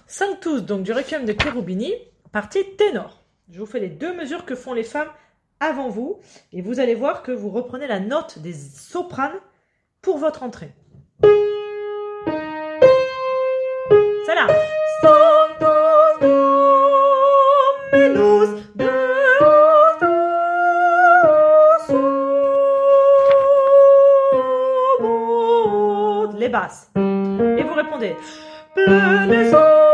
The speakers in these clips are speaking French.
Sanctus, donc du Requiem de Cherubini, partie ténor. Je vous fais les deux mesures que font les femmes avant vous, et vous allez voir que vous reprenez la note des sopranes pour votre entrée. C'est là. Sanctus Dominus Deus subit. Les basses. Et vous répondez. Plene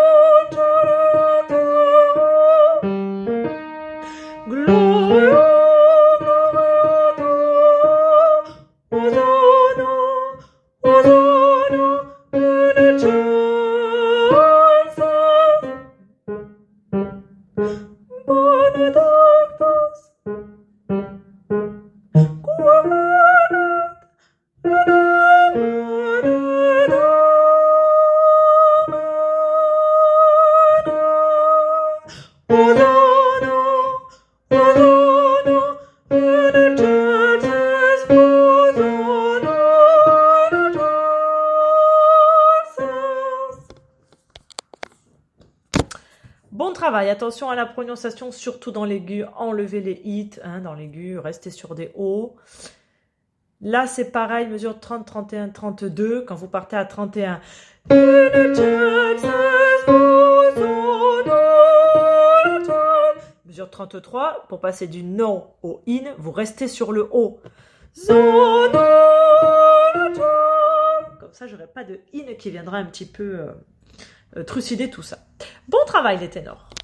Bon travail, attention à la prononciation, surtout dans l'aigu, enlevez les hits, dans l'aigu, restez sur des hauts. Là, c'est pareil, mesure 30, 31, 32, quand vous partez à 31. Mesure 33, pour passer du no au in, vous restez sur le haut. Comme ça, j'aurai pas de in qui viendra un petit peu trucider tout ça. Bon travail les ténors.